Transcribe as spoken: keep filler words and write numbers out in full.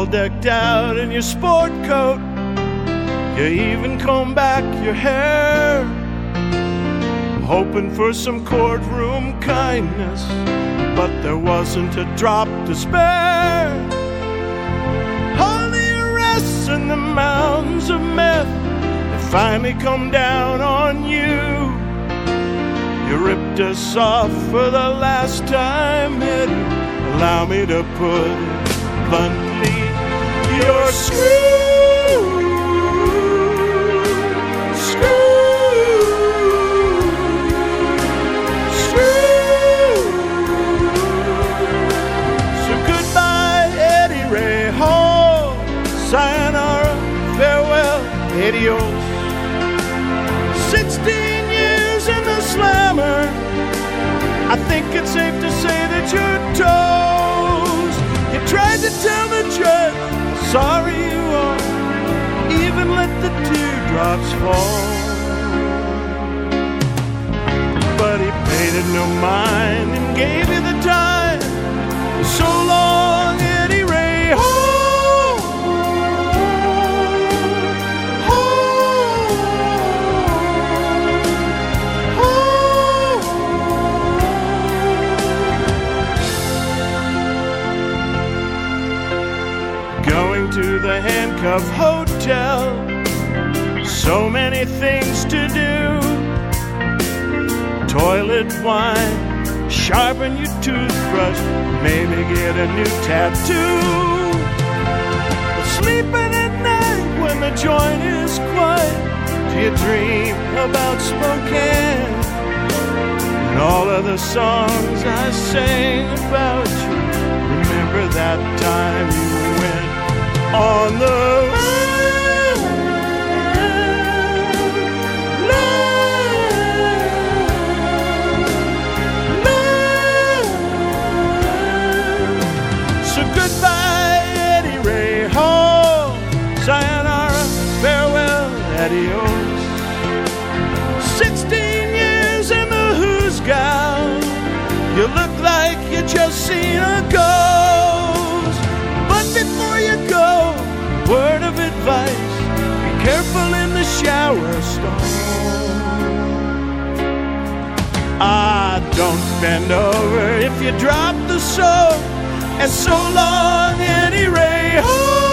all decked out in your sport coat. You even comb back your hair, hoping for some courtroom kindness, but there wasn't a drop to spare. All the arrests and the mountains of meth had finally come down on you. You ripped us off for the last time, Eddie. Allow me to put it bluntly, you're screwed. Sayonara, farewell, adios. Sixteen years in the slammer, I think it's safe to say that you're toast. You tried to tell the judge how sorry you are, even let the teardrops fall. But he paid it no mind and gave you the time. So long, Eddie Ray Hall. Going to the Handcuff Hotel, so many things to do. Toilet wine, sharpen your toothbrush, maybe get a new tattoo. But sleeping at night when the joint is quiet, do you dream about Spokane and all of the songs I sang about you? Remember that time you went on the sayonara, farewell, adios. Sixteen years in the Who's gown, you look like you just seen a ghost. But before you go, word of advice, be careful in the shower stall. Ah, don't bend over if you drop the soap, and so long, Eddie Ray Hall.